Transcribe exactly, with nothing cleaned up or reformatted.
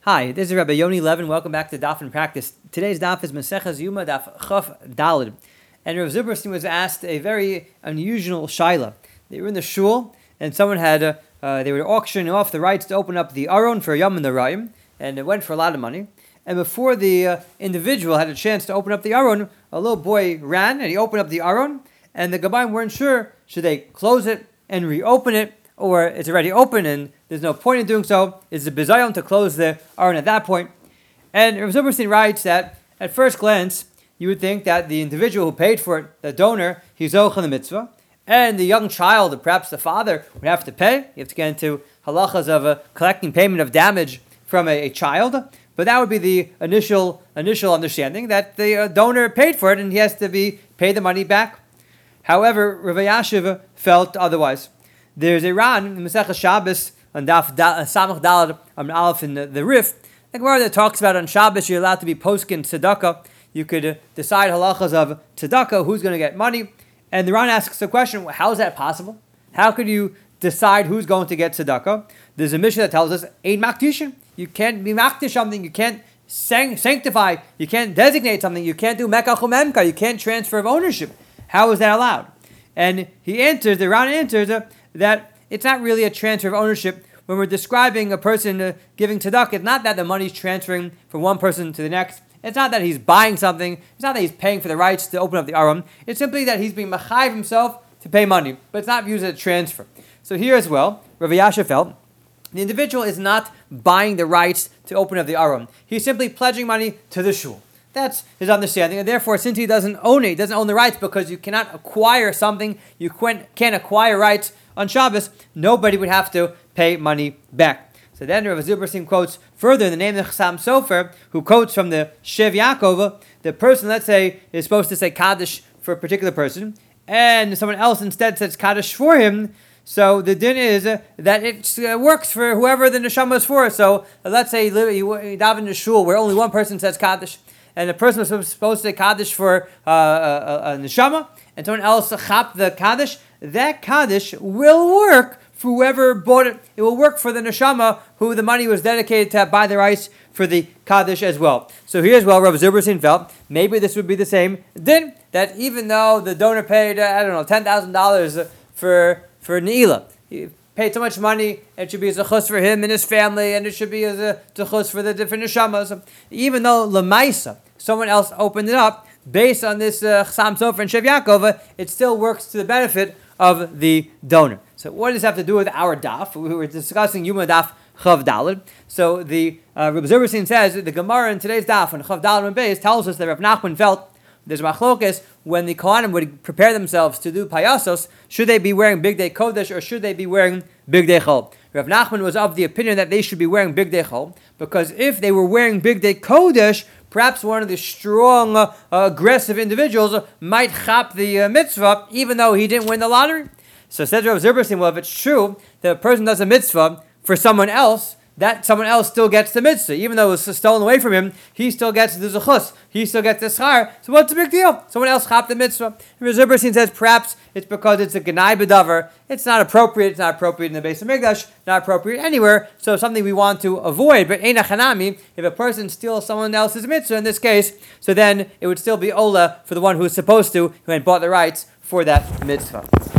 Hi, this is Rabbi Yoni Levin. Welcome back to Daf in Practice. Today's Daf is Maseches Yuma Daf Chaf Daled. And Rav Zuberstein was asked a very unusual shaila. They were in the shul, and someone had, uh, uh, they were auctioning off the rights to open up the Aron for Yom and the Rayim, and it went for a lot of money. And before the uh, individual had a chance to open up the Aron, a little boy ran, and he opened up the Aron, and the Gabayim weren't sure, should they close it and reopen it, or it's already open and there's no point in doing so. It's a bizayon to close the Aron at that point. And Rav Zuberstein writes that at first glance, you would think that the individual who paid for it, the donor, he's zoch in the mitzvah, and the young child, or perhaps the father, would have to pay. You have to get into halachas of uh, collecting payment of damage from a, a child. But that would be the initial initial understanding, that the uh, donor paid for it and he has to be paid the money back. However, Rav Yashiv felt otherwise. There's a Ran in Masechah Shabbos on Daf Samach Daled on Aleph in the, the Rif. The Gemara that talks about on Shabbos you're allowed to be poskin tzedakah. You could uh, decide halachas of tzedakah, who's going to get money. And the Ran asks the question, well, how is that possible? How could you decide who's going to get tzedakah? There's a mission that tells us, Ein Maktishin. You can't be maktish something, you can't sang- sanctify, you can't designate something, you can't do mekach umemka, you can't transfer of ownership. How is that allowed? And he answers, the Ran answers, uh, that it's not really a transfer of ownership. When we're describing a person uh, giving tzedakah, it's not that the money's transferring from one person to the next. It's not that he's buying something. It's not that he's paying for the rights to open up the Aron. It's simply that he's being machayiv himself to pay money. But it's not viewed as a transfer. So here as well, Rav Yashiv felt, the individual is not buying the rights to open up the Aron. He's simply pledging money to the shul. That's his understanding, and therefore, since he doesn't own it, he doesn't own the rights, because you cannot acquire something, you can't acquire rights on Shabbos, nobody would have to pay money back. So then Rav Zuberstein quotes further in the name of the Chassam Sofer, who quotes from the Shev Yaakov, the person, let's say, is supposed to say Kaddish for a particular person, and someone else instead says Kaddish for him. So the din is uh, that it uh, works for whoever the neshama is for. So uh, let's say you, you daven in a shul where only one person says Kaddish, and the person was supposed to say Kaddish for uh, a, a, a neshama, and someone else chap the Kaddish. That Kaddish will work for whoever bought it. It will work for the neshama who the money was dedicated to buy the rights for the Kaddish as well. So here's well Rav Zuberstein felt maybe this would be the same din, that even though the donor paid uh, I don't know ten thousand dollars for for Ne'ilah, he paid so much money, it should be as a chus for him and his family, and it should be as a chus for the different neshamas. Even though Lamaisa, someone else opened it up, based on this Chassam uh, Sofer and Shev Yaakov, it still works to the benefit of the donor. So what does this have to do with our daf? We were discussing Yuma Daf Chav Daled. So the uh, Rabbi Zuberstein says the Gemara in today's daf on Chav Daled and Beis tells us that Rav Nachman felt there's machlokes when the Kohanim would prepare themselves to do payasos, should they be wearing Big Day Kodesh or should they be wearing Big Day Chol? Rav Nachman was of the opinion that they should be wearing Big Day Chol, because if they were wearing Big Day Kodesh, perhaps one of the strong, uh, uh, aggressive individuals might chap the uh, mitzvah, even though he didn't win the lottery. So says Rav Zuberstein, well, if it's true that a person does a mitzvah for someone else, that someone else still gets the mitzvah. Even though it was stolen away from him, he still gets the zechus. He still gets the schar. So what's the big deal? Someone else chapped the mitzvah. Rav Zuberstein says perhaps it's because it's a genai bedavar. It's not appropriate. It's not appropriate in the Beis Hamikdash. Not appropriate anywhere. So something we want to avoid. But ein achanami, if a person steals someone else's mitzvah in this case, so then it would still be ola for the one who is supposed to, who had bought the rights for that mitzvah.